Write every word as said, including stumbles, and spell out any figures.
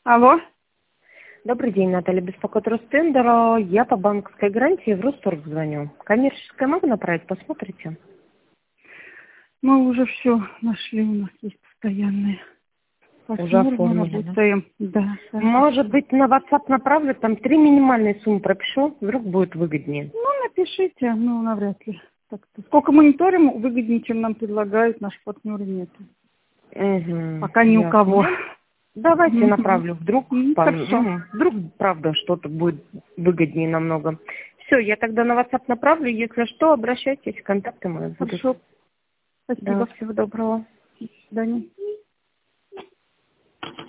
Алло. Добрый день, Наталья, беспокоит Ростендер. Я по банковской гарантии в Росторг звоню. Коммерческое могу направить, посмотрите? Мы уже все нашли, у нас есть постоянные. Уже Посмотрим, оформили, да? работаем. Да. да. Может быть, на WhatsApp направлю, там три минимальные суммы пропишу, вдруг будет выгоднее. Ну, напишите, ну, навряд ли. Так-то. Сколько мониторим, выгоднее, чем нам предлагают наши партнеры, нет. Угу, Пока ни у ясно. кого. Давайте Мгм. направлю, вдруг, М, пон- Хорошо. ну, вдруг, правда, что-то будет выгоднее намного. Все, я тогда на WhatsApp направлю, если что, обращайтесь, контакты мои будут. Хорошо. Да, Спасибо. всего доброго. До свидания.